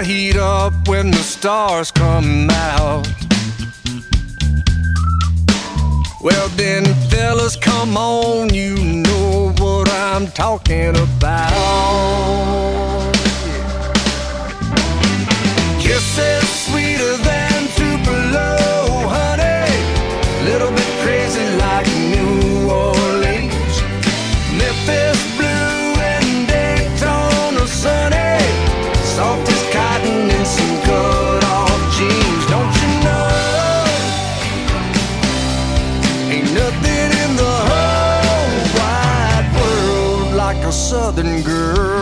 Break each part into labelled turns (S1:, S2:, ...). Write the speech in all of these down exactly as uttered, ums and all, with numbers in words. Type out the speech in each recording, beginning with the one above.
S1: heat up when the stars come out. Well then, fellas, come on, you know what I'm talking about. Kisses sweeter than Tupelo, honey. Little bit crazy like New Orleans. Memphis blue and Daytona sunny. Soft as cotton and some cut-off jeans. Don't you know? Ain't nothing in the whole wide world like a southern girl.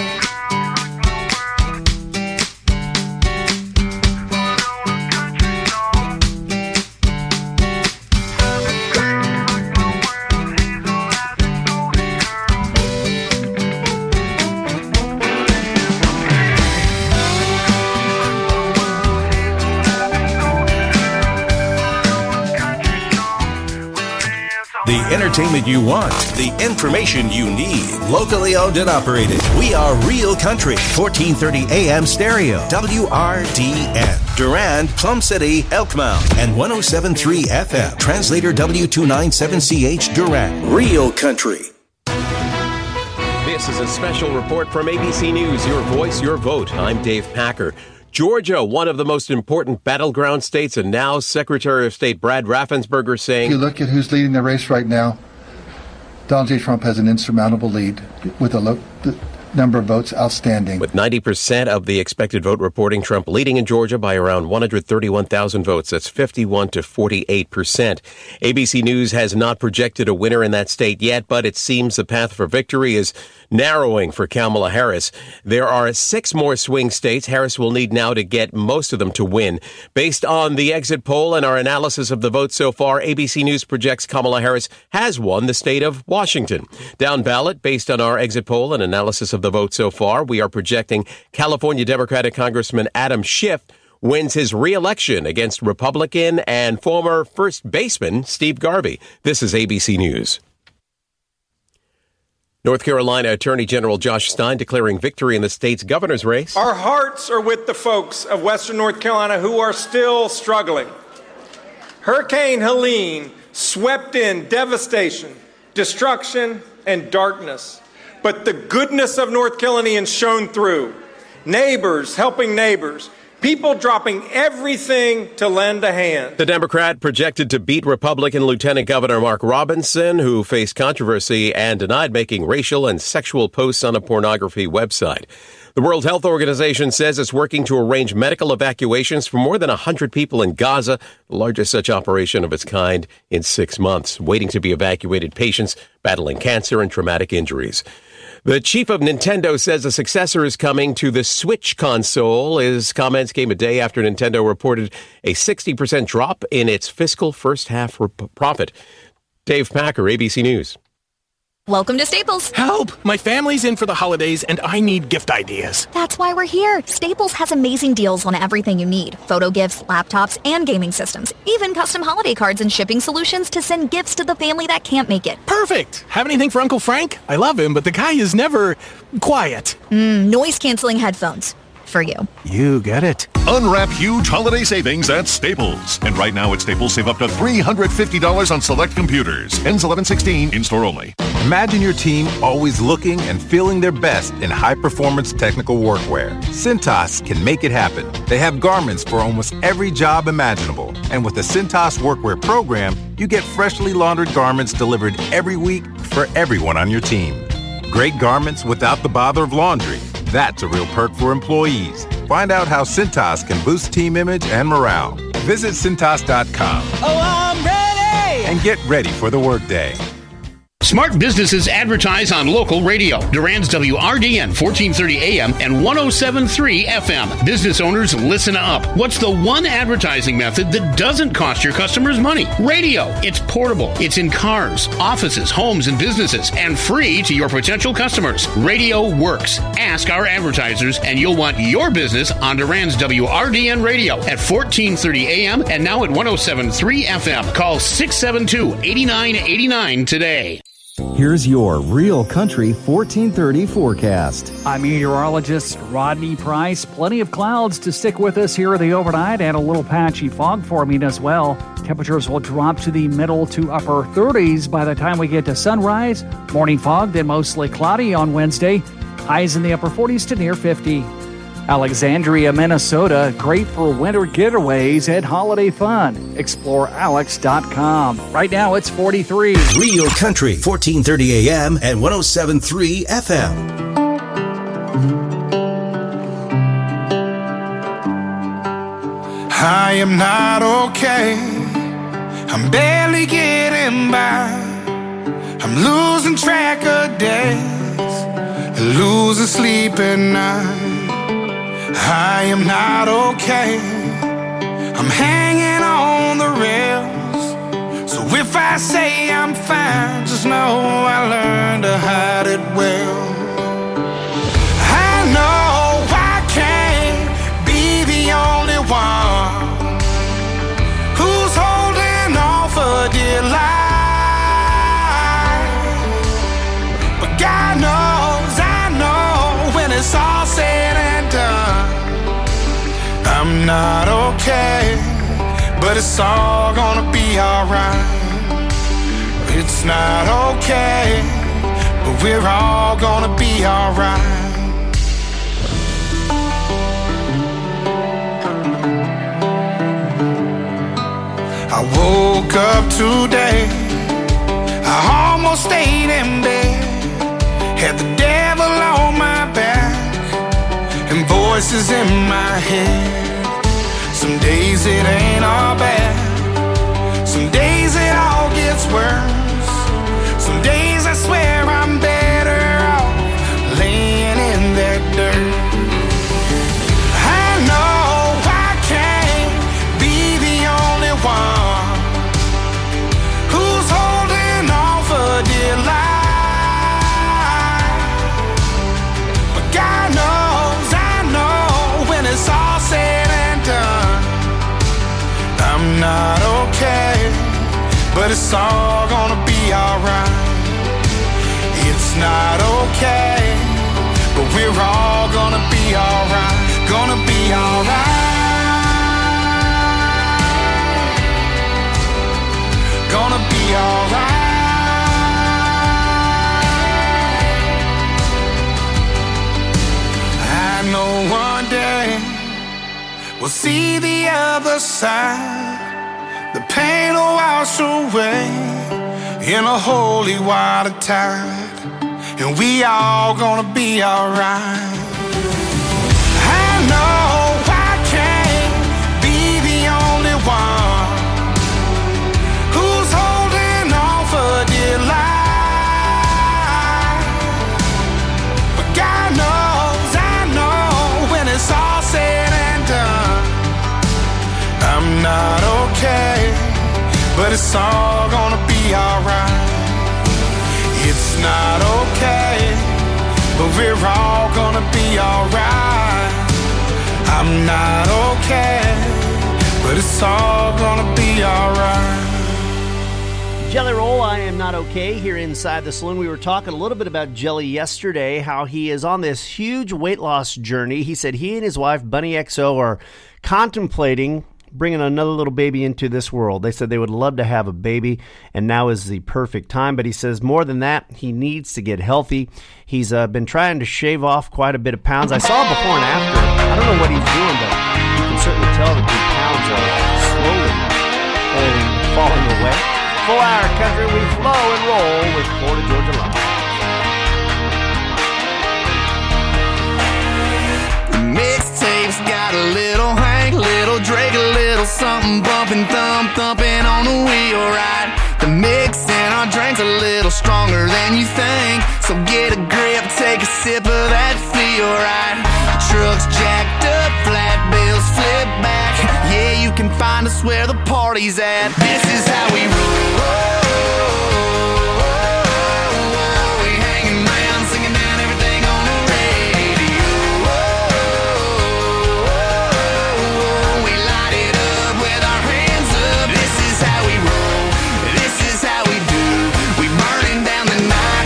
S2: The entertainment you want, the information you need. Locally owned and operated. We are Real Country. fourteen thirty A M stereo. W R D N. Durand, Plum City, Elkmount. And one oh seven point three F M. Translator W two ninety-seven C H Durand. Real Country.
S3: This is a special report from A B C News. Your voice, your vote. I'm Dave Packer. Georgia, one of the most important battleground states, and now Secretary of State Brad Raffensperger saying...
S4: If you look at who's leading the race right now, Donald J. Trump has an insurmountable lead with a low, the number of votes outstanding.
S3: With ninety percent of the expected vote reporting, Trump leading in Georgia by around one hundred thirty-one thousand votes. That's fifty-one to forty-eight percent. A B C News has not projected a winner in that state yet, but it seems the path for victory is narrowing for Kamala Harris. There are six more swing states Harris will need now to get most of them to win. Based on the exit poll and our analysis of the vote so far, A B C News projects Kamala Harris has won the state of Washington. Down ballot, based on our exit poll and analysis of the vote so far, we are projecting California Democratic Congressman Adam Schiff wins his re-election against Republican and former first baseman Steve Garvey. This is A B C News. North Carolina Attorney General Josh Stein declaring victory in the state's governor's race.
S5: Our hearts are with the folks of Western North Carolina who are still struggling. Hurricane Helene swept in devastation, destruction, and darkness. But the goodness of North Carolinians shone through. Neighbors helping neighbors. People dropping everything to lend a hand.
S3: The Democrat projected to beat Republican Lieutenant Governor Mark Robinson, who faced controversy and denied making racial and sexual posts on a pornography website. The World Health Organization says it's working to arrange medical evacuations for more than one hundred people in Gaza, the largest such operation of its kind in six months, waiting to be evacuated patients battling cancer and traumatic injuries. The chief of Nintendo says a successor is coming to the Switch console. His comments came a day after Nintendo reported a sixty percent drop in its fiscal first half rep- profit. Dave Packer, A B C News.
S6: Welcome to Staples.
S7: Help! My family's in for the holidays and I need gift ideas.
S6: That's why we're here. Staples has amazing deals on everything you need. Photo gifts, laptops, and gaming systems. Even custom holiday cards and shipping solutions to send gifts to the family that can't make it.
S7: Perfect! Have anything for Uncle Frank? I love him, but the guy is never quiet.
S6: Mm, noise-canceling headphones. For you.
S7: You get it.
S8: Unwrap huge holiday savings at Staples. And right now at Staples, save up to three hundred fifty dollars on select computers. Ends eleven sixteen, in-store only.
S9: Imagine your team always looking and feeling their best in high-performance technical workwear. Cintas can make it happen. They have garments for almost every job imaginable. And with the Cintas Workwear program, you get freshly laundered garments delivered every week for everyone on your team. Great garments without the bother of laundry. That's a real perk for employees. Find out how Cintas can boost team image and morale. Visit Cintas dot com.
S10: Oh, I'm ready!
S9: And get ready for the workday.
S11: Smart businesses advertise on local radio. Durand's W R D N fourteen thirty A M and one oh seven point three F M. Business owners, listen up. What's the one advertising method that doesn't cost your customers money? Radio. It's portable. It's in cars, offices, homes, and businesses, and free to your potential customers. Radio works. Ask our advertisers, and you'll want your business on Durand's W R D N radio at fourteen thirty A M and now at one oh seven point three F M. Call six seven two, eight nine eight nine today.
S12: Here's your Real Country fourteen thirty forecast.
S13: I'm meteorologist Rodney Price. Plenty of clouds to stick with us here in the overnight and a little patchy fog forming as well. Temperatures will drop to the middle to upper thirties by the time we get to sunrise. Morning fog, then mostly cloudy on Wednesday. Highs in the upper forties to near fifty. Alexandria, Minnesota, great for winter getaways and holiday fun. explore alex dot com. Right now it's forty-three.
S2: Real Country, fourteen thirty A M and one oh seven point three F M.
S14: I am not okay. I'm barely getting by. I'm losing track of days, losing sleep at night. I am not okay. I'm hanging on the rails. So if I say I'm fine, just know I learned to hide it well. I know I can't be the only one who's holding on for dear life. But God knows, I know when it's all said and done, I'm not okay, but it's all gonna be alright. It's not okay, but we're all gonna be alright. I woke up today, I almost stayed in bed, had the devil on my back and voices in my head. Some days it ain't all bad, some days it all gets worse. Some days I swear I'm better off laying in that dirt. I know I can't be the only one who's holding on for dear life. But God knows, I know when it's all said and done, I'm not okay, but it's all gonna be alright. It's not okay, but we're all gonna be alright. Gonna be alright. Gonna be alright. I know one day we'll see the other side. The pain will wash away in a holy water tide, and we all gonna be alright. I know I can't be the only one who's holding on for dear life. But God knows, I know when it's all said and done, I'm not okay, but it's all gonna be alright. It's not okay, but we're all gonna be alright. I'm not okay, but it's all gonna be alright.
S15: Jelly Roll, I am not okay, here inside the saloon. We were talking a little bit about Jelly yesterday, how he is on this huge weight loss journey. He said he and his wife, Bunny X O, are contemplating bringing another little baby into this world. They said they would love to have a baby, and now is the perfect time. But he says more than that, he needs to get healthy. He's uh, been trying to shave off quite a bit of pounds. I saw before and after. I don't know what he's doing, but you can certainly tell that the pounds are slowly falling, falling away. Full hour country, we flow and roll with Florida Georgia Line.
S16: The mixtape's got a little Hank, little Drake, a little something bumping, thumb thumping on the wheel right. The mix in our drink's a little stronger than you think, so get a grip, take a sip of that feel right. Trucks jacked up, flat bills flip back. Yeah, you can find us where the party's at. This is how we roll. Night.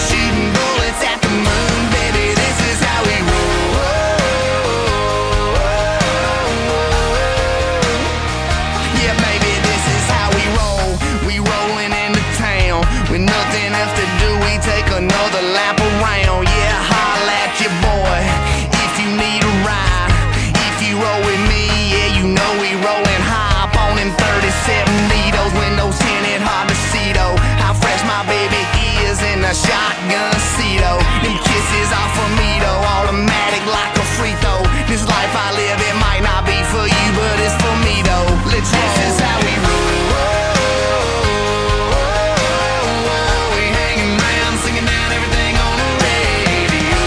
S16: rolling high up on them thirty-seven needles, windows tinted, hard to see though how fresh my baby is in a shotgun seat. Oh, them kisses are for me though, automatic like a free throw. This life I live, it might not be for you, but it's for me though. Let's roll. This is how we roll. We hanging round, singing down everything on the radio.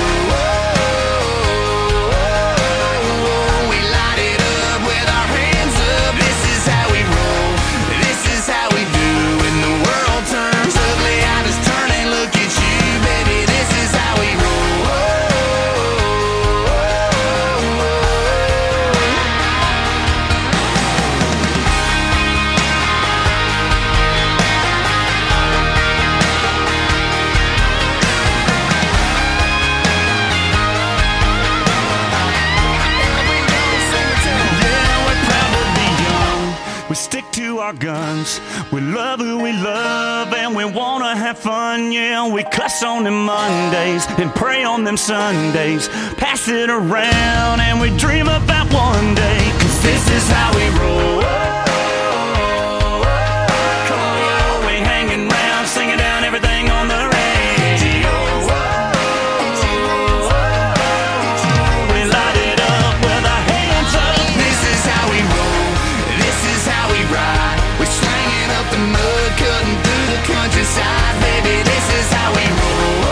S16: We light it up with our hands up. This is how we roll. This is how we do. When the world turns ugly, I just turn and look at you, baby. This is how we roll.
S17: We stick to our guns, we love who we love, and we wanna have fun, yeah. We cuss on them Mondays and pray on them Sundays, pass it around and we dream about one day, cause this is how we roll. Come on, we hanging round, singing down everything on the radio. We light it up with our hands up.
S16: This is how we roll. This is how we ride. We're slanging up the mud, cutting through the countryside, baby. This is how we roll.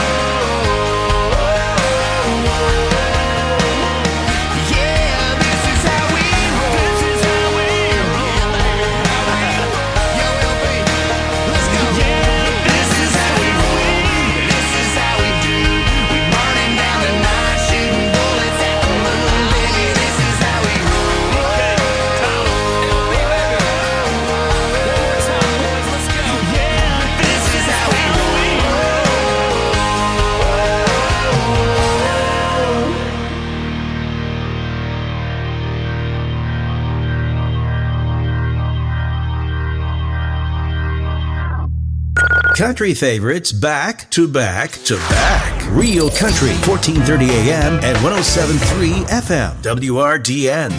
S16: Yeah, this is how we roll. This is how we roll. Yo, L B, let's go. Yeah, this is how we roll. This is how we do. We burning down the night, shooting bullets at the moon, baby. This is how we roll.
S2: Country favorites back to back to back. Real Country, fourteen thirty A M and one oh seven point three F M, W R D N.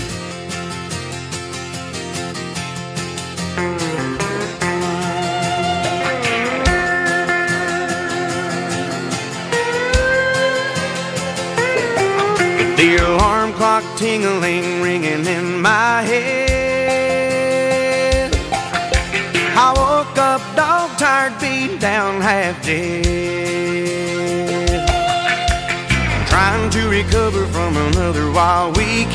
S1: The alarm clock tingling, ringing in my head. I woke up dog tired, beat down, half dead. Trying to recover from another wild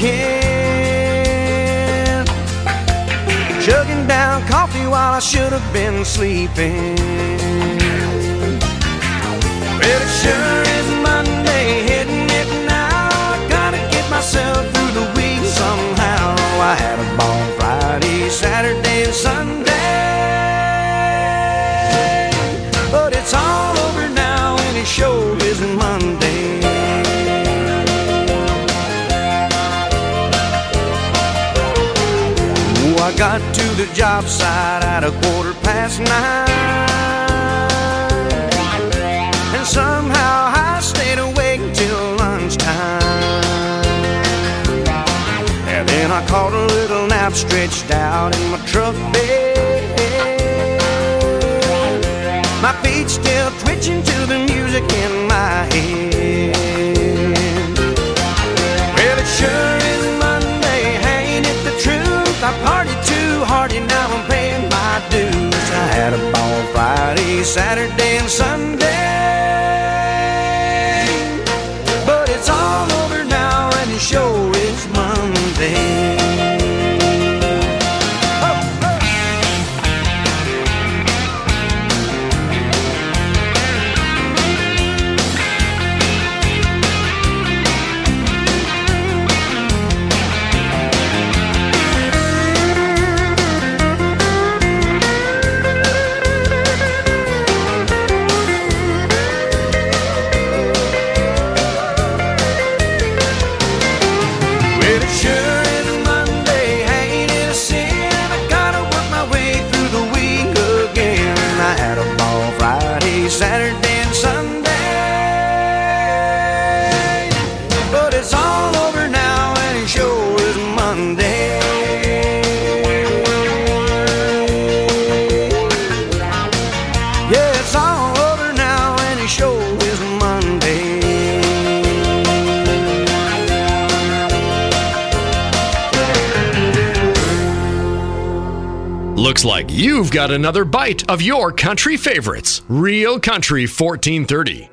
S1: weekend. Chugging down coffee while I should have been sleeping. Well, it sure is Monday, hitting it now. I gotta get myself through the week somehow. I had a ball Friday, Saturday, and Sunday. But it's all over now, and it sure isn't Monday. Oh, I got to the job site at a quarter past nine. And somehow I stayed awake till lunchtime. And then I caught a little nap stretched out in my truck bed. My feet still twitching to the music in my head. Well, it sure is Monday, ain't it the truth? I partied too hard and now I'm paying my dues. I had a ball Friday, Saturday, and Sunday. But it's all over now and it sure is Monday. Well, it sure is
S18: Looks like you've got another bite of your country favorites. Real Country fourteen thirty.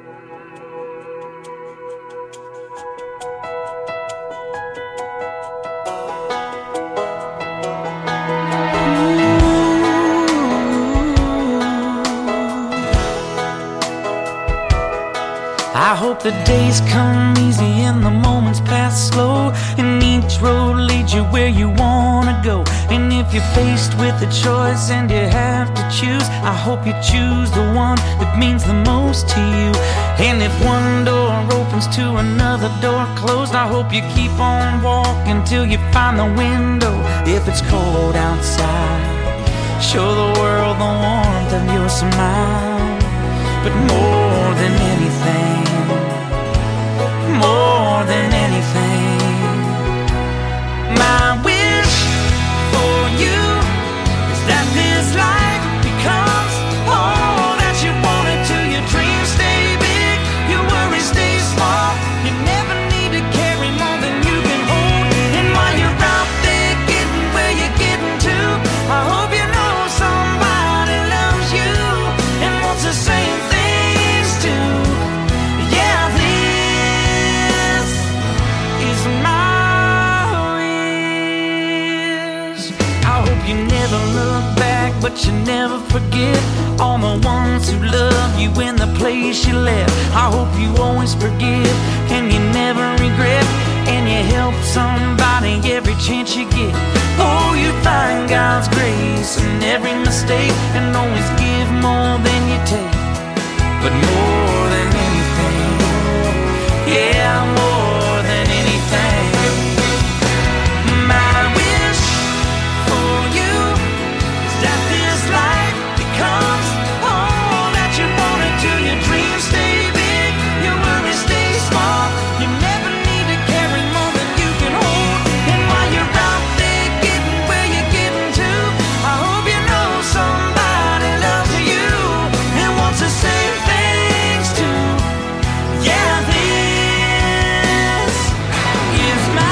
S10: I hope the days come easy and the moments pass slow, and each road leads you where you wanna go. And if you're faced with a choice and you have to choose, I hope you choose the one that means the most to you. And if one door opens to another door closed, I hope you keep on walking till you find the window. If it's cold outside, show the world the warmth of your smile. But more than anything, more than anything, my wish for you is that this life becomes all that you want it to. Your dreams stay big, your worries stay small. You never need to carry more than you can hold. And while you're out there getting where you're getting to, I hope you know somebody loves you and wants the same things too. Yeah, this is my wish. I hope you never look back, but you never forget all the ones who love you in the place you left. I hope you always forgive and you never regret, and you help somebody every chance you get. Oh, you find God's grace in every mistake and always give more than you take. But more than anything, yeah, more than anything, my wish for you is that this life becomes all that you want it to. Your dreams stay big, your worries stay small. You never need to carry more than you can hold. And while you're out there getting where you're getting to, I hope you know somebody loves you and wants the same things too. Yeah, this is my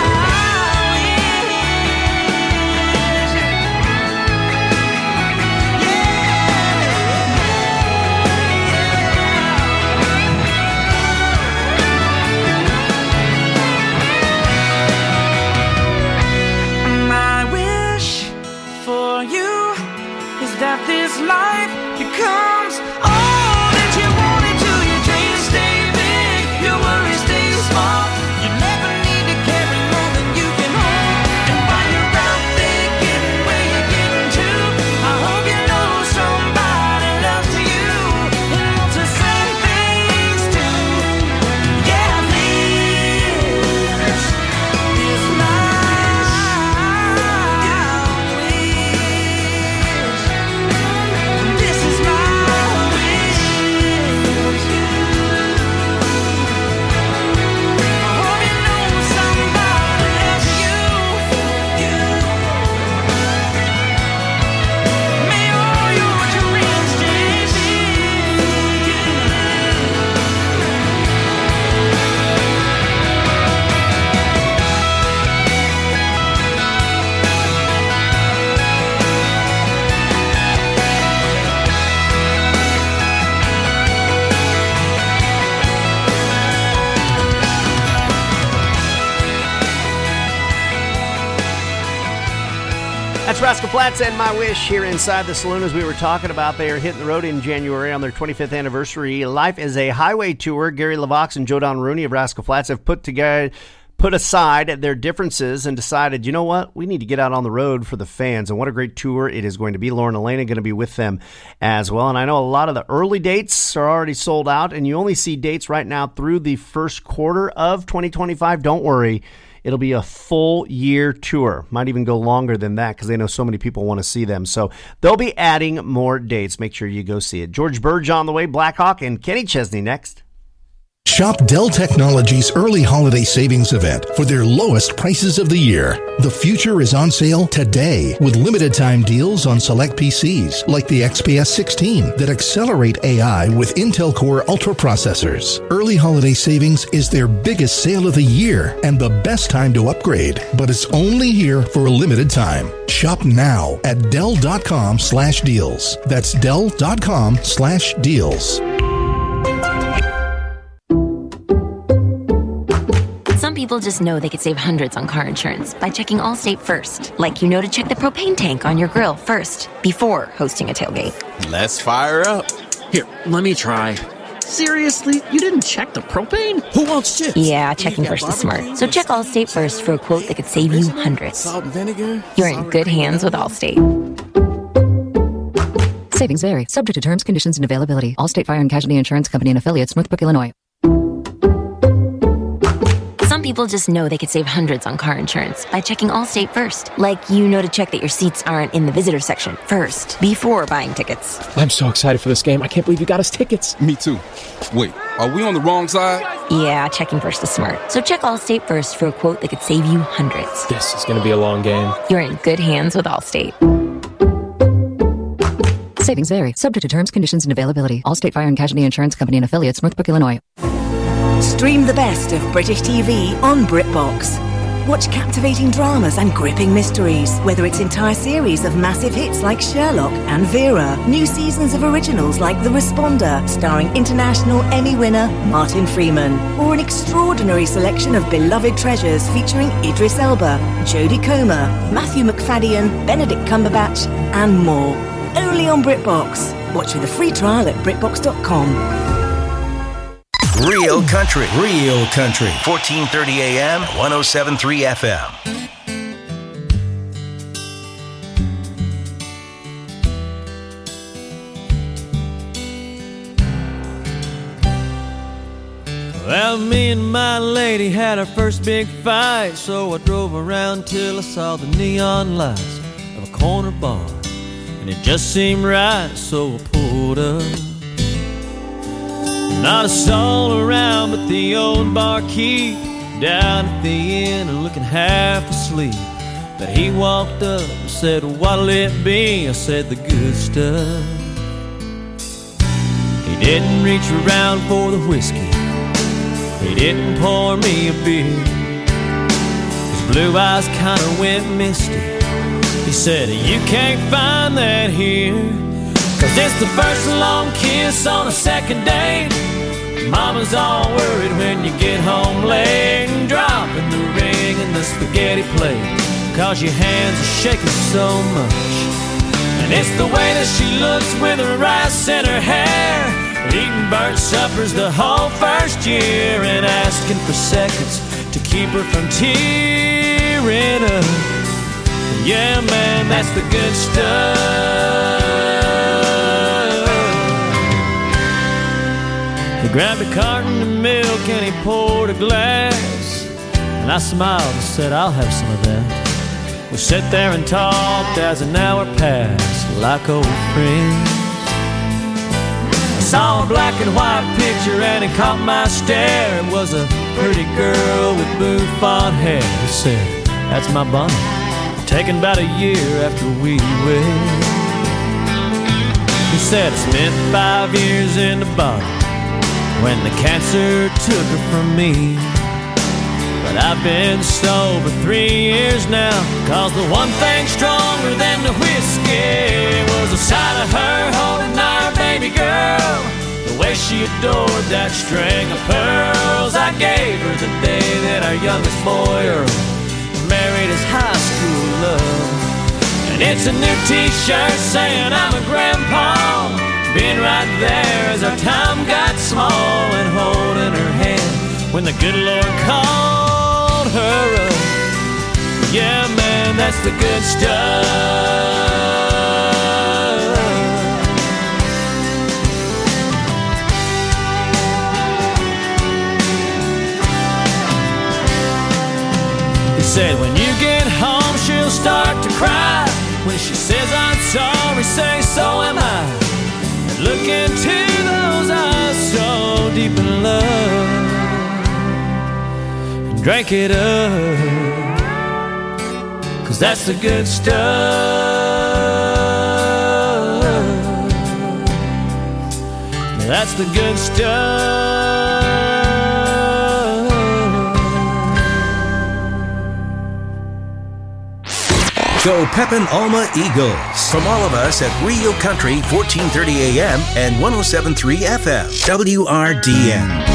S10: My wish for you is that this life becomes all that you want it to. Your dreams stay big, your worries stay small. You never need to carry more than you can hold. And while you're out there getting where you're getting to, I hope you know somebody loves you and wants the same things too. Yeah, this is my This is my wish. I hope you know somebody loves you. May all your dreams stay
S15: That's Rascal Flatts and My Wish here inside the saloon. As we were talking about, they are hitting the road in January on their twenty-fifth anniversary. Life is a Highway tour. Gary LaVox and Joe Don Rooney of Rascal Flatts have put together, put aside their differences and decided, you know what, we need to get out on the road for the fans. And what a great tour it is going to be. Lauren Elena going to be with them as well. And I know a lot of the early dates are already sold out, and you only see dates right now through the first quarter of twenty twenty-five. Don't worry. It'll be a full year tour. Might even go longer than that because they know so many people want to see them. So they'll be adding more dates. Make sure you go see it. George Burge on the way, Blackhawk, and Kenny Chesney next.
S19: Shop Dell Technologies' early holiday savings event for their lowest prices of the year. The future is on sale today with limited time deals on select P Cs like the X P S sixteen that accelerate A I with Intel Core Ultra processors. Early holiday savings is their biggest sale of the year and the best time to upgrade, but it's only here for a limited time. Shop now at Dell.com slash deals. That's Dell.com slash deals.
S20: Some people just know they could save hundreds on car insurance by checking Allstate first. Like you know to check the propane tank on your grill first before hosting a tailgate.
S21: Let's fire up. Here, let me try. Seriously? You didn't check the propane? Who wants chips?
S20: Yeah, checking first is smart. So check Allstate first for a quote that could save you hundreds.
S21: Salt and vinegar?
S20: You're in good hands with Allstate.
S22: Savings vary. Subject to terms, conditions, and availability. Allstate Fire and Casualty Insurance Company and affiliates, Northbrook, Illinois.
S20: Some people just know they could save hundreds on car insurance by checking Allstate first. Like you know to check that your seats aren't in the visitor section first before buying tickets.
S21: I'm so excited for this game. I can't believe you got us tickets.
S23: Me too. Wait, are we on the wrong side?
S20: Yeah, checking first is smart. So check Allstate first for a quote that could save you hundreds.
S21: This is going to be a long game.
S20: You're in good hands with Allstate.
S22: Savings vary. Subject to terms, conditions, and availability. Allstate Fire and Casualty Insurance Company and affiliates, Northbrook, Illinois.
S24: Stream the best of British T V on BritBox. Watch captivating dramas and gripping mysteries, whether it's entire series of massive hits like Sherlock and Vera, new seasons of originals like The Responder, starring international Emmy winner Martin Freeman, or an extraordinary selection of beloved treasures featuring Idris Elba, Jodie Comer, Matthew McFadden, Benedict Cumberbatch, and more. Only on BritBox. Watch with a free trial at BritBox dot com.
S2: Real country, real country. fourteen thirty A M, one oh seven point three F M.
S1: Well, me and my lady had our first big fight, so I drove around till I saw the neon lights of a corner bar, and it just seemed right, so I pulled up. Not a soul around but the old barkeep down at the inn and looking half asleep. But he walked up and said, "What'll it be?" I said, "The good stuff." He didn't reach around for the whiskey, he didn't pour me a beer. His blue eyes kinda went misty. He said, "You can't find that here, 'cause it's the first long kiss on a second date. Mama's all worried when you get home late, and dropping the ring in the spaghetti plate, 'cause your hands are shaking so much. And it's the way that she looks with her rice in her hair, eating burnt suppers the whole first year, and asking for seconds to keep her from tearing up. Yeah, man, that's the good stuff." He grabbed a carton of milk and he poured a glass, and I smiled and said, "I'll have some of that." We sat there and talked as an hour passed like old friends. I saw a black and white picture and it caught my stare. It was a pretty girl with bouffant hair. He said, "That's my Bonnie, taken about a year after we wed." He said, "I spent five years in the bottle when the cancer took her from me, but I've been sober three years now, 'cause the one thing stronger than the whiskey was the sight of her holding our baby girl, the way she adored that string of pearls I gave her the day that our youngest boy Earl married his high school love. And it's a new t-shirt saying I'm a grandpa, being right there as our time got small, and holding her hand when the good Lord called her up. Yeah, man, that's the good stuff. He said, "When you get home, she'll start to cry. When she says I'm sorry, say so am I. Look into those eyes so deep in love, and drank it up, 'cause that's the good stuff. That's the good stuff."
S2: Go Pepin Alma Eagles. From all of us at Real Country, fourteen thirty A M and one oh seven point three F M, W R D N.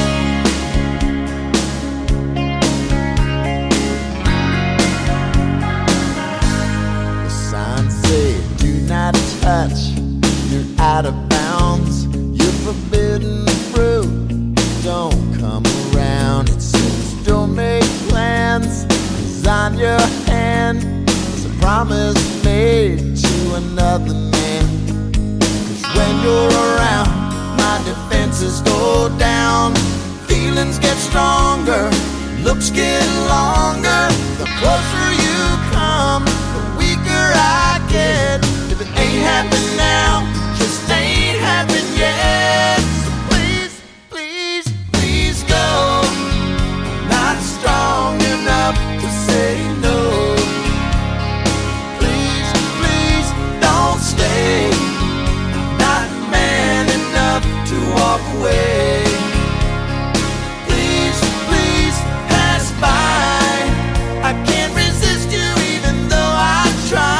S3: Touch, you're out of bounds, you're forbidden fruit, don't come around. It says don't make plans, 'cause on your hand there's a promise made to another man. 'Cause when you're around, my defenses go down, feelings get stronger, looks get longer. The closer you come, the weaker I get. If it ain't happened now, just ain't happened yet. So please, please, please go. Not strong enough to say no. Please, please don't stay. Not man enough to walk away. Please, please pass by. I can't resist you even though I try.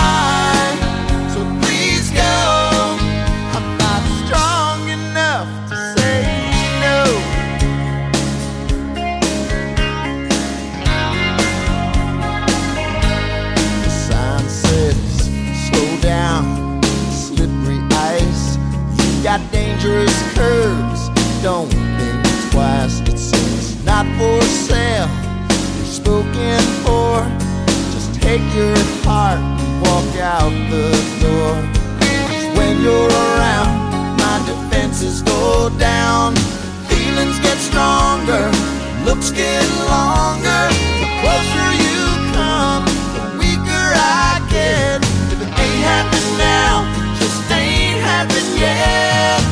S3: Got dangerous curves, don't think twice. It says not for sale, you're spoken for. Just take your heart and walk out the door. 'Cause when you're around, my defenses go down, feelings get stronger, looks get longer. The closer you come, the weaker I get. If it ain't happened now, just ain't happened yet.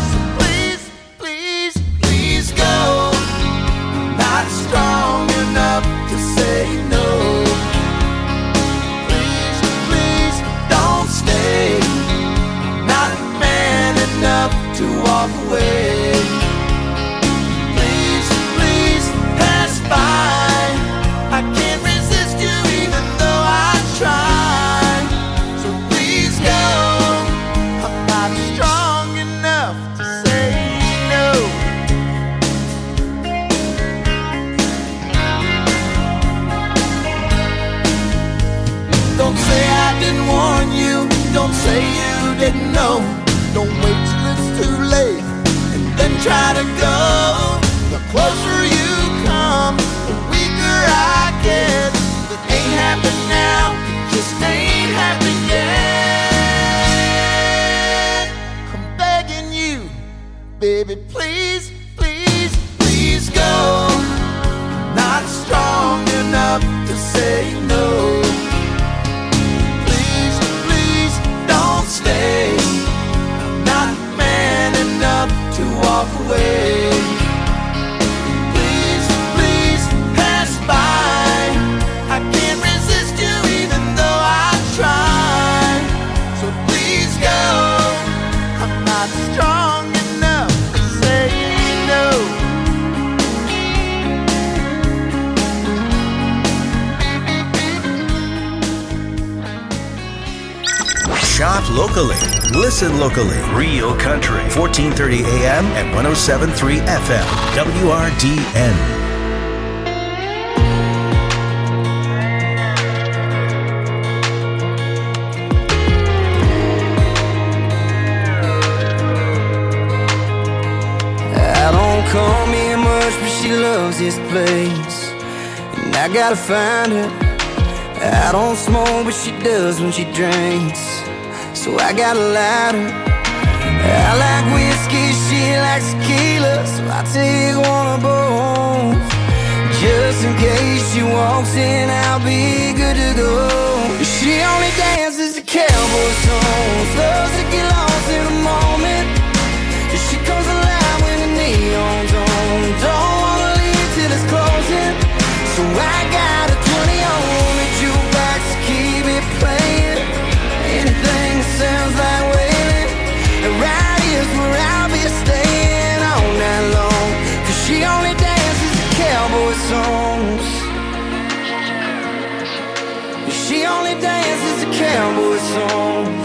S3: Strong enough to say no. Please, please don't stay. Not man enough to walk away. Please, please pass by. I can't resist you even though I try. So please go. I'm not strong enough to say no. Don't say I didn't warn you, don't say you didn't know. Don't wait till it's too late and then try to go. The closer you come, the weaker I get. If it ain't happened now, it just ain't happened yet. I'm begging you, baby, please, please, please go. Not strong enough to say no. Stay, not man enough to walk away. Please, please pass by. I can't resist you even though I try. So please go. I'm not strong enough to say no.
S2: Shop locally. Listen locally. Real Country. fourteen thirty A M and one oh seven point three F M. W R D N.
S10: I don't call me much, but she loves this place, and I gotta find her. I don't smoke, but she does when she drinks, so I got a lighter. I like whiskey, she likes tequila, so I take one of both. Just in case she walks in, I'll be good to go. She only dances to cowboy songs, loves to get lost in the moment. She comes alive when the neon's on. Don't wanna leave till it's closing, so I got a twenty on the jukebox to keep it playing. Anything that sounds like wailing, and right here's where I'll be staying all night long. 'Cause she only dances to cowboy songs. She only dances to cowboy
S4: cowboy songs.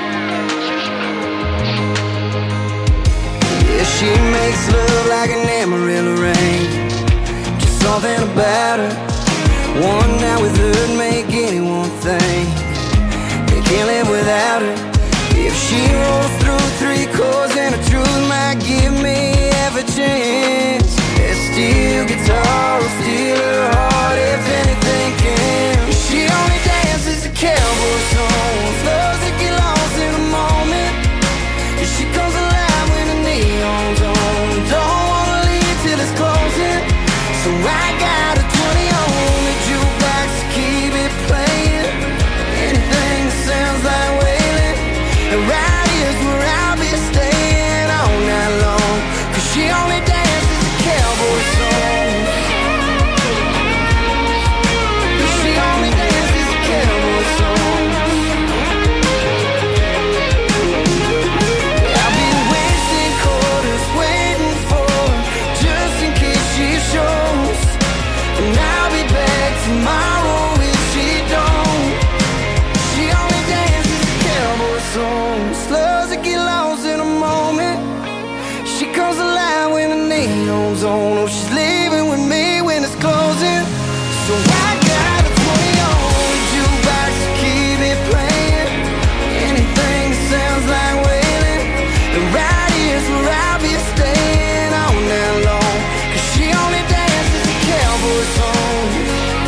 S4: Yeah, she makes love like an Amarillo rain. Just something about her. One night with her'd make anyone think they can't live without her. If she rolls through three chords and the truth might give me half a chance, that steel guitar will steal her heart if anything can. She only dances to cowboy songs, loves to get lost in a moment. And she comes alive when the neon's on. Don't wanna leave till it's closing, so I got a twenty on the jukebox to keep it playing. Anything that sounds like wailing, and right here's where I'll be staying all night long. Cause she only dances to cowboy songs. She only dances to cowboy songs. I'll be wasting quarters waiting for her, just in case she shows. And I'll be back tomorrow if she don't. She only dances to cowboy songs, loves to get lost in a moment. She comes alive when the neon's on. Oh, she's leaving with me when it's closing, so I got a twenty on the jukebox to keep it playing. Anything that sounds like wailing, and right here's where I'll be staying all night long. Cause she only dances to cowboy songs.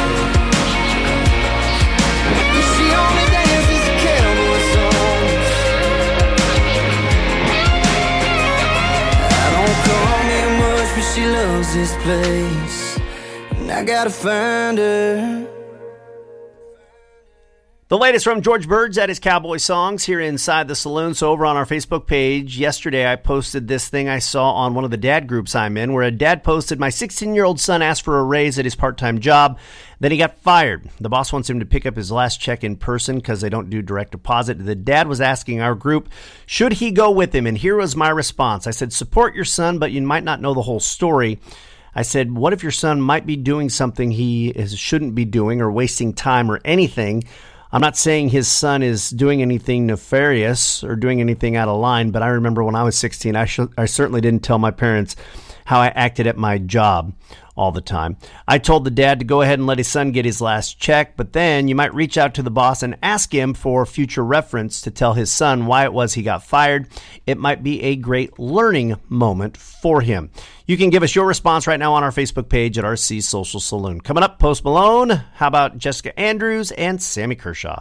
S4: She only dances to cowboy songs. I don't come here much, but she loves this place, and I gotta find her.
S15: The latest from George Birds at his Cowboy Songs here inside the saloon. So over on our Facebook page, yesterday I posted this thing I saw on one of the dad groups I'm in, where a dad posted, my sixteen-year-old son asked for a raise at his part-time job. Then he got fired. The boss wants him to pick up his last check in person because they don't do direct deposit. The dad was asking our group, should he go with him? And here was my response. I said, support your son, but you might not know the whole story. I said, what if your son might be doing something he is, shouldn't be doing, or wasting time or anything? I'm not saying his son is doing anything nefarious or doing anything out of line, but I remember when I was sixteen, I, sh- I certainly didn't tell my parents how I acted at my job all the time. I told the dad to go ahead and let his son get his last check, but then you might reach out to the boss and ask him for future reference to tell his son why it was he got fired. It might be a great learning moment for him. You can give us your response right now on our Facebook page at R C Social Saloon. Coming up, Post Malone. How about Jessica Andrews and Sammy Kershaw?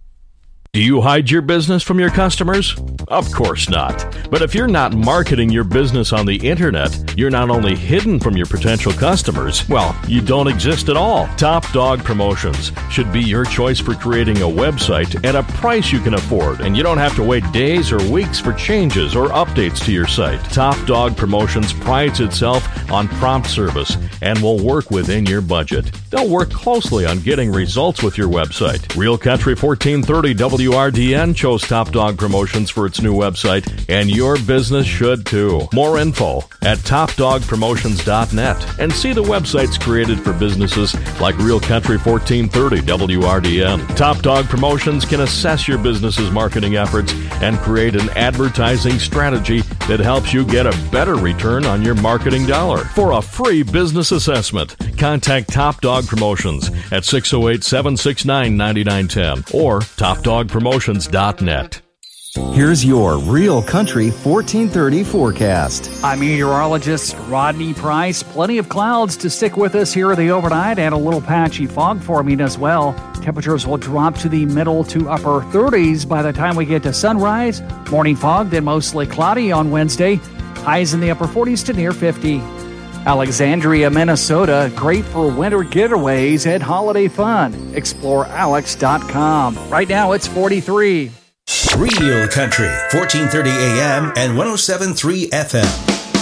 S5: Do you hide your business from your customers? Of course not. But if you're not marketing your business on the internet, you're not only hidden from your potential customers, well, you don't exist at all. Top Dog Promotions should be your choice for creating a website at a price you can afford, and you don't have to wait days or weeks for changes or updates to your site. Top Dog Promotions prides itself on prompt service and will work within your budget. They'll work closely on getting results with your website. Real Country fourteen thirty W R D N chose Top Dog Promotions for its new website, and your business should too. More info at top dog promotions dot net, and see the websites created for businesses like Real Country fourteen thirty W R D N. Top Dog Promotions can assess your business's marketing efforts and create an advertising strategy that helps you get a better return on your marketing dollar. For a free business assessment, contact Top Dog Promotions at six oh eight, seven six nine, nine nine one zero or top dog promotions dot net.
S12: Here's your Real Country fourteen thirty forecast.
S13: I'm meteorologist Rodney Price. Plenty of clouds to stick with us here in the overnight, and a little patchy fog forming as well. Temperatures will drop to the middle to upper thirties by the time we get to sunrise. Morning fog, then mostly cloudy on Wednesday. Highs in the upper forties to near fifty. Alexandria, Minnesota, great for winter getaways and holiday fun. explore alex dot com. Right now it's forty-three.
S2: Real Country, fourteen thirty A M and one oh seven point three F M.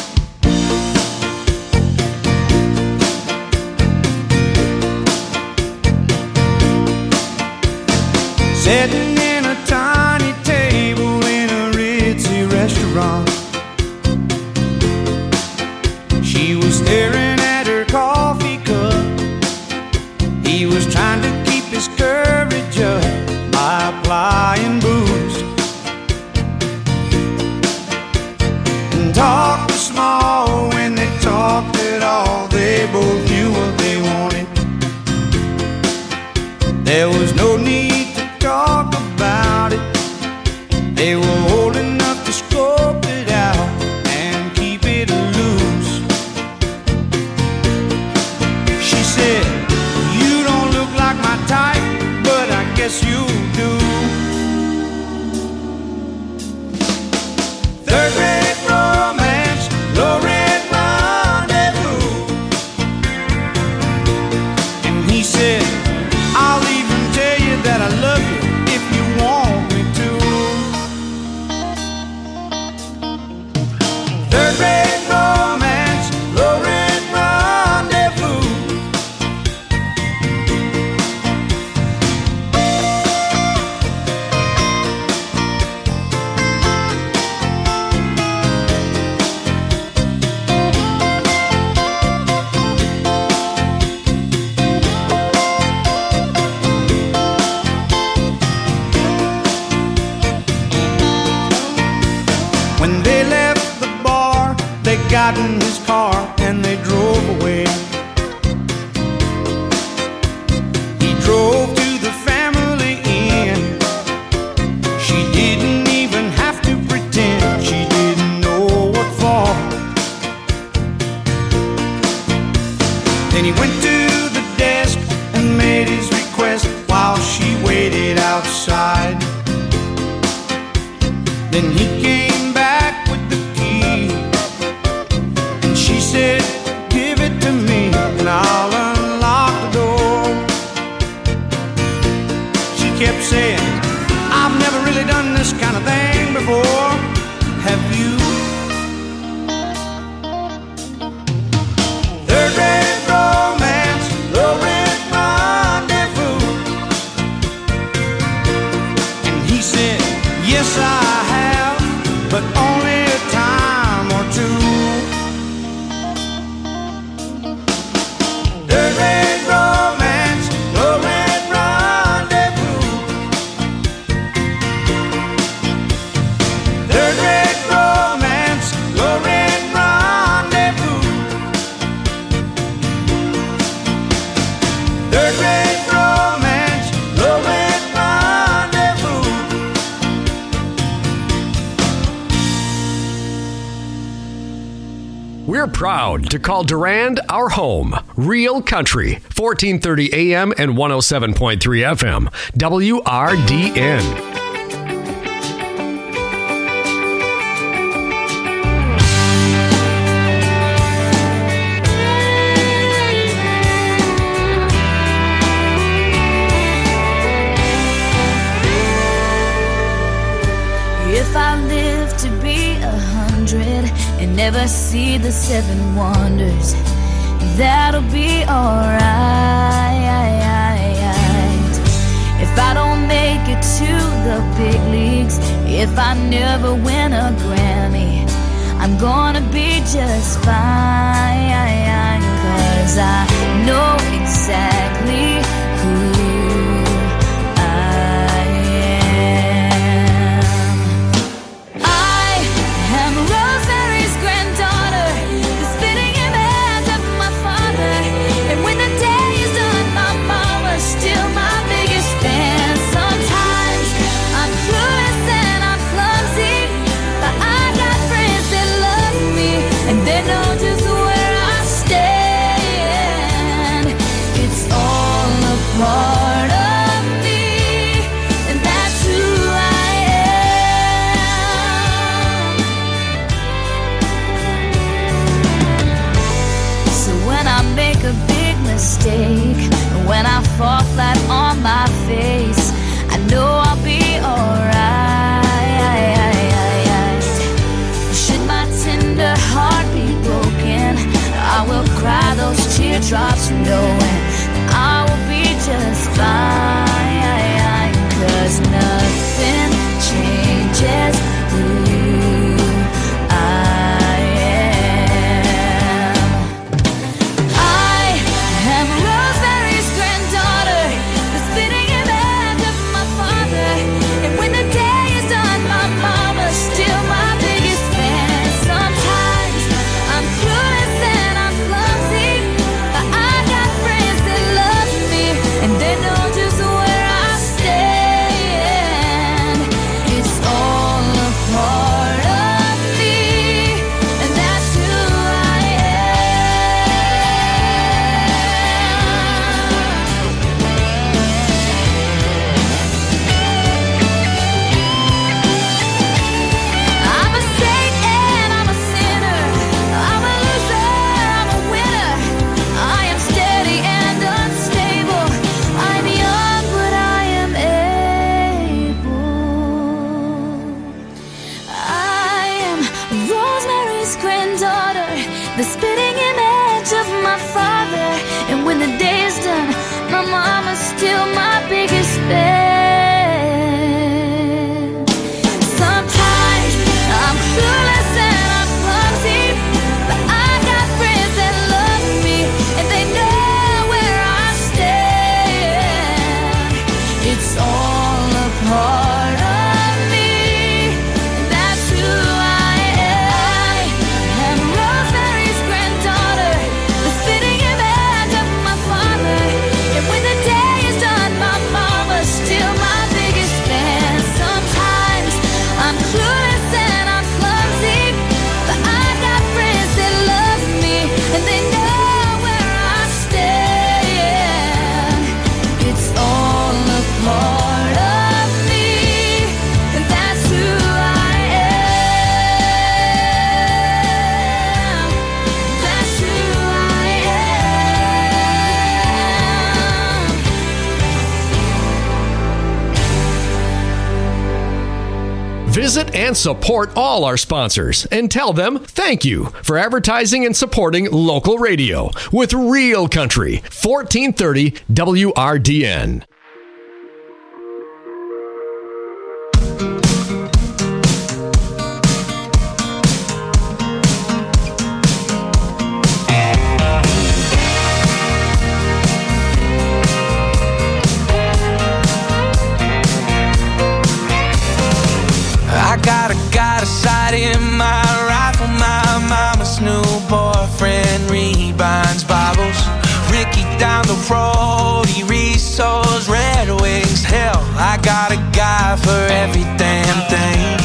S4: Sitting in a tiny table in a ritzy restaurant, she was staring at her coffee cup. He was trying to keep his courage up by applying
S14: was no need to talk about it. They were old enough to scope it out and keep it loose. She said, you don't look like my type, but I guess you do. Third rate romance, low rent rendezvous. And he said, I'll even tell you that I love you if you want me to. Third rate romance, low rent rendezvous. When they left the bar, they got in his car and they drove away. He drove to the family inn. She didn't even have to pretend she didn't know what for. Then he went to the desk and made his request while she waited outside. Then he came back with the key, and she said, give it to me and I'll unlock the door. She kept saying, I've never really done this kind of thing before. Have you? Third rate romance, low rent rendezvous. And he said, yes I have, but only a time or two. Third rate romance, low rent rendezvous. Third rate romance, low rent rendezvous. Third rate romance, low rent rendezvous.
S18: We're proud to call Durand our home. Real Country, fourteen thirty A M and one oh seven point three F M. W R D N.
S6: If I live to be a hundred and never see the seven wonders, that'll be alright. If I don't make it to the big leagues, if I never win a Grammy, I'm gonna be just fine, 'cause I know exactly who part of me, and that's who I am. So when I make a big mistake, when I fall flat on my face, I know I'll be alright. Should my tender heart be broken, I will cry those teardrops knowing I will be just fine, 'cause nothing changes who I am. I am Rosemary's granddaughter, the spitting image of my father, and when the day is done, my mama's still my biggest fan. Sometimes I'm clueless and I'm clumsy, but I got It's all a part of me. That's who I am. I'm Rosemary's granddaughter, the spitting image of my father. And when the day is done, my mama's still my biggest fan. Sometimes I'm clueless and I'm clumsy, but I got friends that love me and they know where I stand. It's all a part of me, and that's who I am. That's who I am.
S18: Visit and support all our sponsors and tell them thank you for advertising and supporting local radio with Real Country, fourteen thirty W R D N.
S10: I got a got a sight in my rifle. My mama's new boyfriend rebinds Bibles. Ricky down the road, he resows Red Wings. Hell, I got a guy for every damn thing.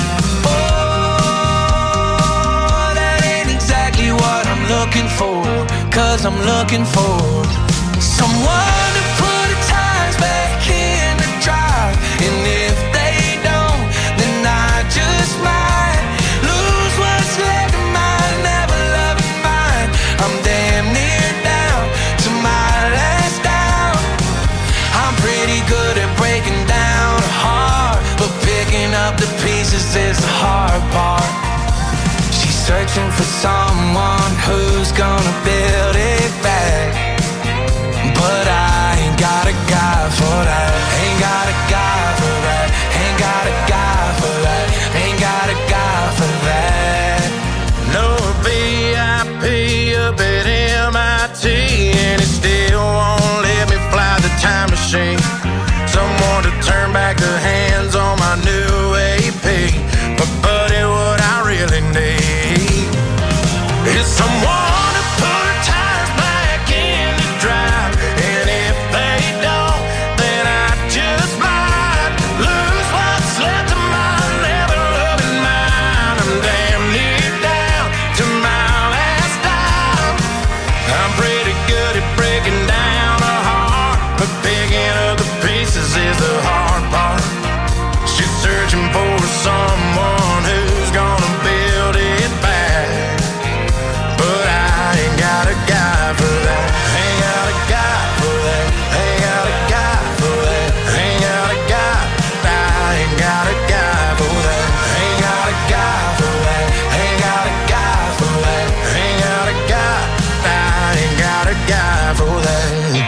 S10: Oh, that ain't exactly what I'm looking for. Cause I'm looking for someone to put the tires back in the drive. And if they don't, then I just might lose what's left of my never loving mind. I'm damn near down to my last down. I'm pretty good at breaking down a heart, but picking up the pieces is the hard part. She's searching for someone who's gonna build it back. But I ain't got a guy for that. Ain't got a guy for that. Ain't got a guy for that. Ain't got a guy for that. No V I P up at M I T, and it still won't let me fly the time machine. Someone to turn back the hands on my new A P. But buddy, what I really need is someone to put tires back in the drive. And if they don't, then I just might lose what's left of my never loving mind. I'm damn near down to my last dime. I'm pretty good at breaking down a heart, but picking up the pieces is the hard part. She's searching for someone who's gonna build it back. But I ain't got a guy for that. Ain't got a guy for that. Ain't got a guy for that. Ain't got a guy. I ain't got a guy for that. Ain't got a guy for that. Ain't got a guy for that. Ain't got a guy. I ain't got a guy for that.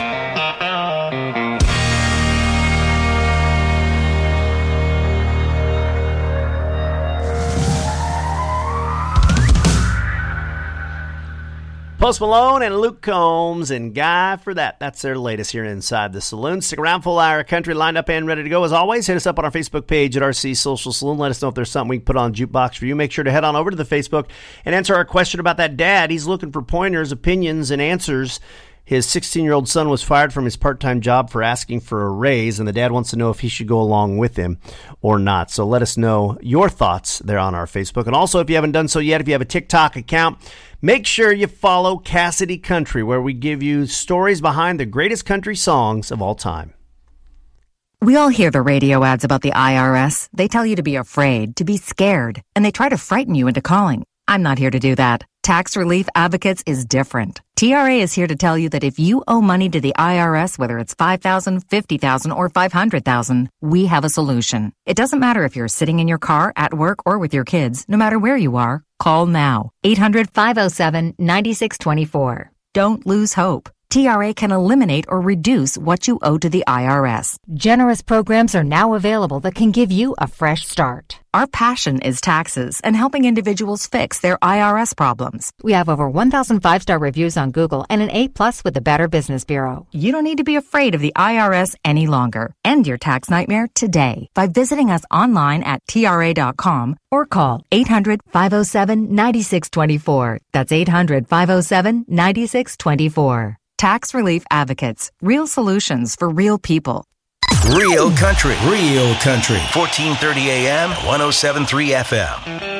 S15: Post Malone and Luke Combs and Guy for that. That's their latest here inside the saloon. Stick around, full hour country lined up and ready to go. As always, hit us up on our Facebook page at R C Social Saloon. Let us know if there's something we can put on Jukebox for you. Make sure to head on over to the Facebook and answer our question about that dad. He's looking for pointers, opinions, and answers. His sixteen-year-old son was fired from his part-time job for asking for a raise, and the dad wants to know if he should go along with him or not. So let us know your thoughts there on our Facebook. And also, if you haven't done so yet, if you have a TikTok account, make sure you follow Cassidy Country, where we give you stories behind the greatest country songs of all time.
S7: We all hear the radio ads about the I R S. They tell you to be afraid, to be scared, and they try to frighten you into calling. I'm not here to do that. Tax Relief Advocates is different. T R A is here to tell you that if you owe money to the I R S, whether it's five thousand dollars, fifty thousand dollars, or five hundred thousand dollars, we have a solution. It doesn't matter if you're sitting in your car, at work, or with your kids. No matter where you are, call now. eight hundred, five oh seven, nine six two four. Don't lose hope. T R A can eliminate or reduce what you owe to the I R S.
S22: Generous programs are now available that can give you a fresh start.
S7: Our passion is taxes and helping individuals fix their I R S problems.
S22: We have over one thousand five-star reviews on Google and an A plus with the Better Business Bureau.
S7: You don't need to be afraid of the I R S any longer. End your tax nightmare today by visiting us online at T R A dot com or call eight hundred, five oh seven, nine six two four. That's eight hundred, five oh seven, nine six two four. Tax Relief Advocates. Real solutions for real people.
S2: Real country. Real country. fourteen thirty A M, one oh seven point three F M.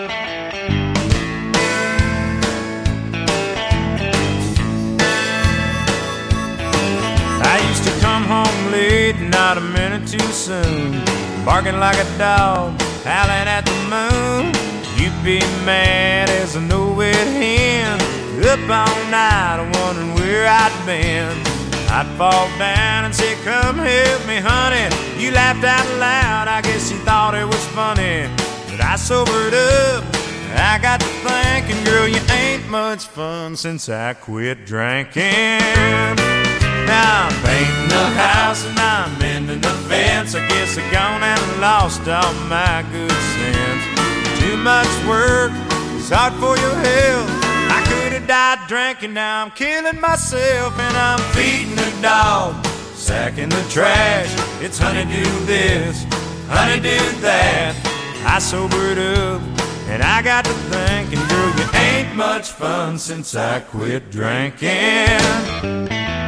S1: I used to come home late, not a minute too soon, barking like a dog, howling at the moon. You'd be mad as a no-wet hen, up all night wondering where I'd been. I'd fall down and say, come help me, honey. You laughed out loud, I guess you thought it was funny. But I sobered up, I got to thinking, girl, you ain't much fun since I quit drinking. Now I'm painting the house and I'm mending the fence. I guess I gone and lost all my good sense. Too much work, it's hard for your health. I could have died drinking, now I'm killing myself. And I'm feeding the dog, sacking the trash. It's honey do this, honey do that. I sobered up and I got to thinking, girl, you ain't much fun since I quit drinking.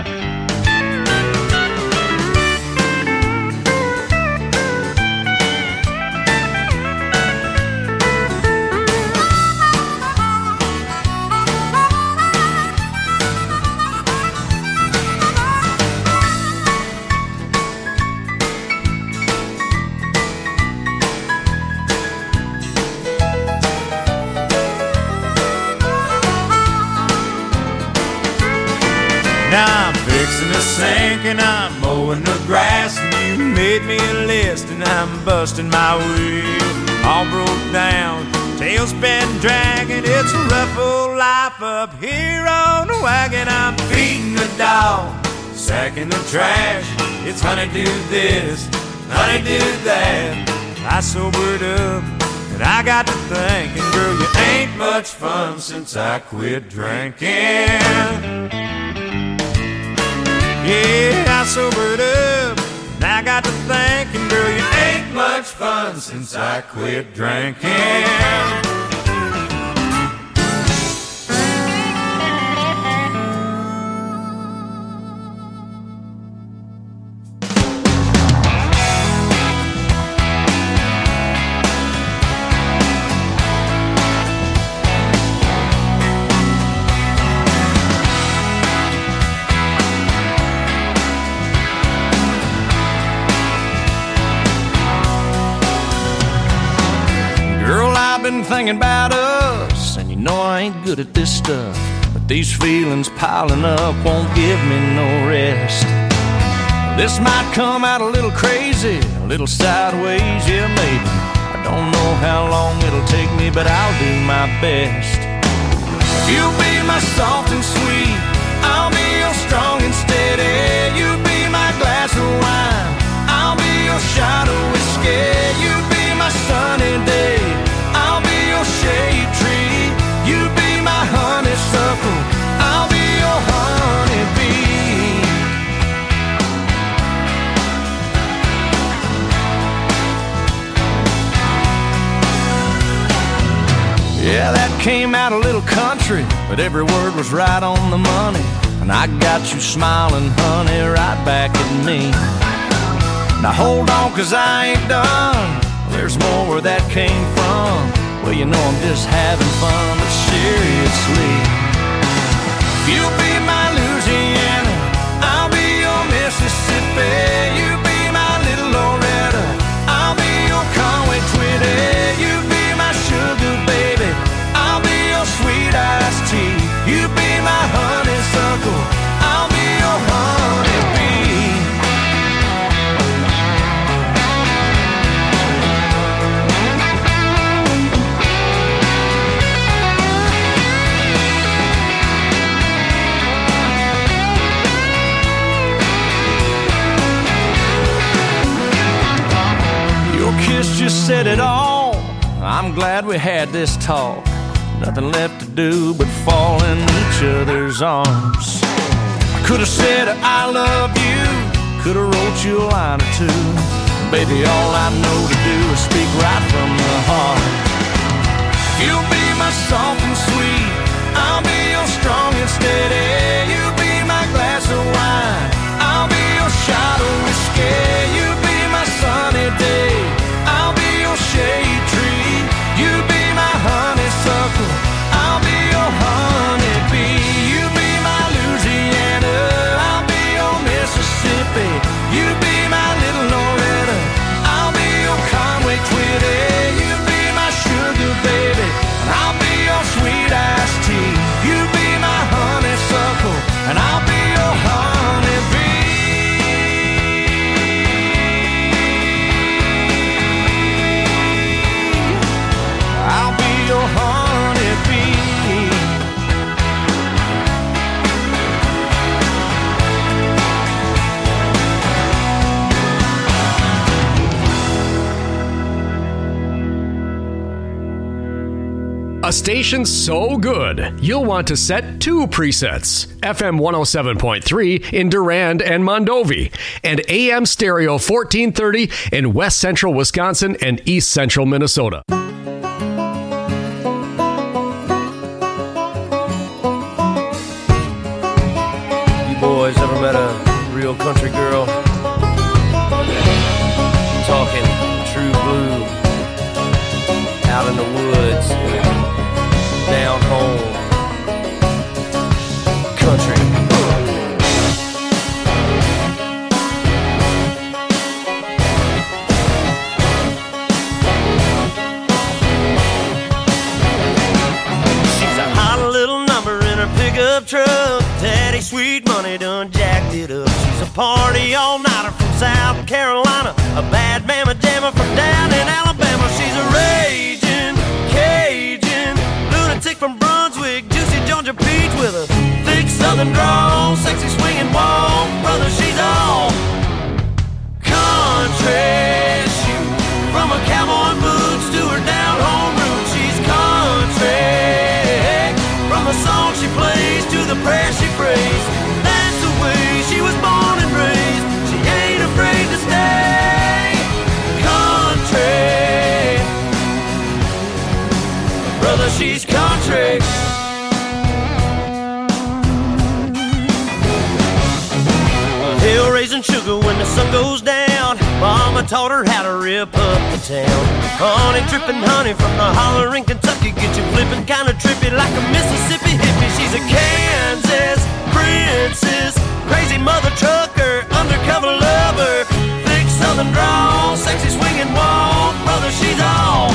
S1: Now I'm fixing the sink and I'm mowing the grass, and you made me a list and I'm busting my wheel. All broke down, tail's been dragging. It's a rough old life up here on the wagon. I'm feeding the dog, sacking the trash. It's honey do this, honey do that. I sobered up and I got to thinking, girl, you ain't much fun since I quit drinking. Yeah, I sobered up, and I got to thinking, girl, you ain't much fun since I quit drinking. Been thinking about us, and you know I ain't good at this stuff, but these feelings piling up won't give me no rest. This might come out a little crazy, a little sideways, yeah maybe. I don't know how long it'll take me, but I'll do my best. If you'll be my soft and sweet, I'll be your strong and steady. You be my glass of wine, I'll be your shot of whiskey. You be my sunny day, I'll be your shade tree. You be my honeysuckle, I'll be your honeybee. Yeah, that came out a little country, but every word was right on the money. And I got you smiling, honey, right back at me. Now hold on, cause I ain't done. There's more where that came from. Well, you know I'm just having fun, but seriously, if you'll be my Louisiana, I'll be your Mississippi. You be my little Loretta, I'll be your Conway Twitty. You be my sugar baby, I'll be your sweet iced tea. You be my honeysuckle, I'll be your honeybee. words just said it all. I'm glad we had this talk. Nothing left to do but fall in each other's arms. I could have said I love you, could have wrote you a line or two. Baby, all I know to do is speak right from the heart. You'll be my soft and sweet, I'll be your strong and steady. You be my glass of wine, I'll be your shot of whiskey. You be my sunny day, I'll be your shade tree. You be my honeysuckle, I'll be your honeybee. You be my Louisiana, I'll be your Mississippi. You be my little Loretta, I'll be your Conway Twitty. You be my sugar baby, and I'll be your sweet iced tea. You be my honeysuckle, and I'll be your honeybee. I'll be your honeybee.
S18: A station so good, you'll want to set two presets. F M one oh seven point three in Durand and Mondovi, and A M Stereo fourteen thirty in West Central Wisconsin and East Central Minnesota.
S1: You boys ever met a real country girl? Talking true blue, out in the woods, down home, country. She's a hot little number in her pickup truck. Daddy Sweet Money done jacked it up. She's a party all-nighter from South Carolina, a bad mama jammer from down in Alabama. She's a raging Cajun lunatic from Brunswick, juicy Georgia peach with a thick southern drawl, sexy swinging walk. Brother, she's all country. She, from her cowboy boots to her down home roots, she's country. From the song she plays to the prayer she prays, that's the way she was born and raised. She ain't afraid to stay country. Brother, she's country. Hill raising sugar when the sun goes down. Mama taught her how to rip up the town. Honey dripping honey from the holler in Kentucky, get you flipping kinda trippy like a Mississippi hippie. She's a Kansas princess, crazy mother trucker, undercover lover, thick southern drawl, sexy swinging walk. Brother, she's all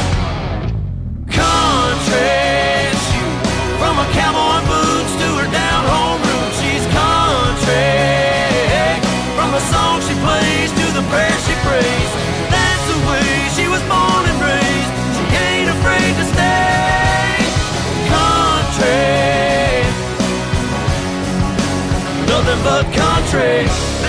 S1: country. She, from her cowboy boots to her down home roots, she's country. From the song she plays to the prayer she prays, that's the way she was born and raised. She ain't afraid to stay country. Nothing but country.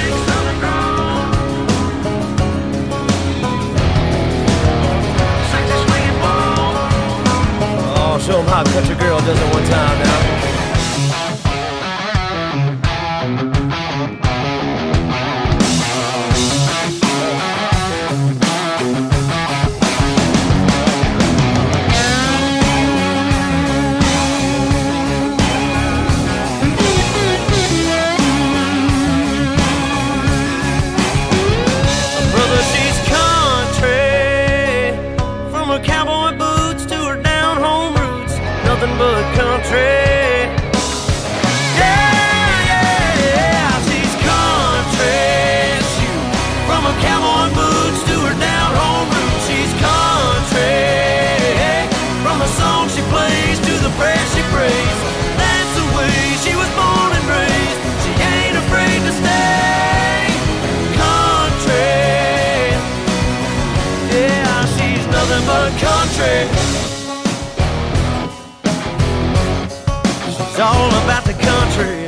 S1: Oh, show them how a country girl does it one time now. But country, yeah, yeah, yeah, she's country. She, from her cowboy boots to her down home roots, she's country. From the song she plays to the prayer she prays, that's the way she was born and raised. She ain't afraid to stay country. Yeah, she's nothing but country. It's all about the country.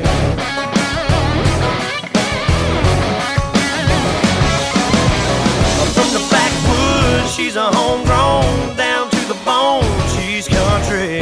S1: From the backwoods, she's a homegrown, down to the bone, she's country.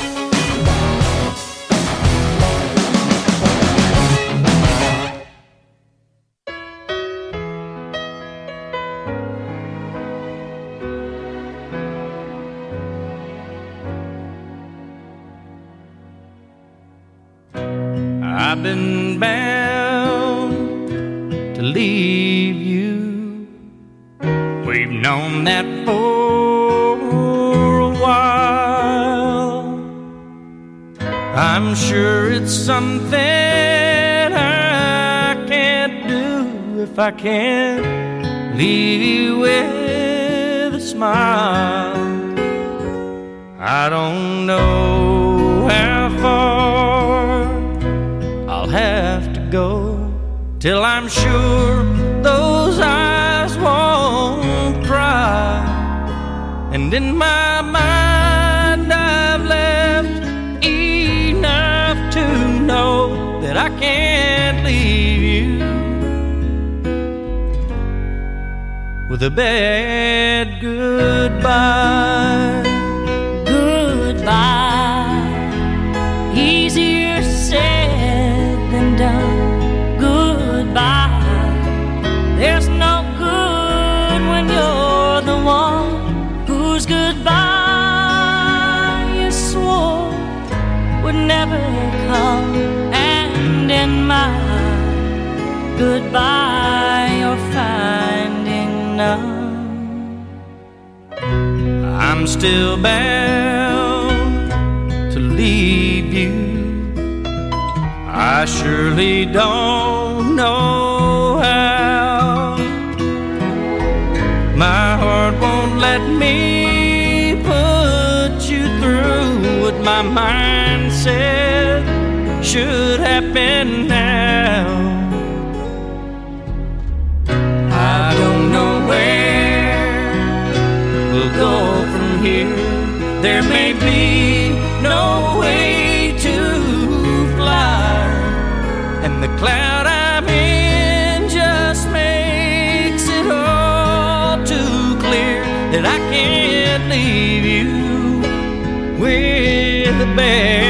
S1: I've been bound to leave you. We've known that for a while. I'm sure it's something I can't do if I can't leave you with a smile. I don't know how far I'll have to go till I'm sure those eyes won't cry. And in my mind I've left enough to know that I can't leave you with a bad goodbye.
S6: Goodbye. Easier said than done. Goodbye. There's no good when you're the one whose goodbye you swore would never come. And in my goodbye you're finding none. I'm still bound to leave you. I surely don't know how. My heart won't let me put you through what my mind said should happen now. I don't know where we'll go from here. There may be no way to fly, and the cloud I'm in just makes it all too clear that I can't leave you with a bad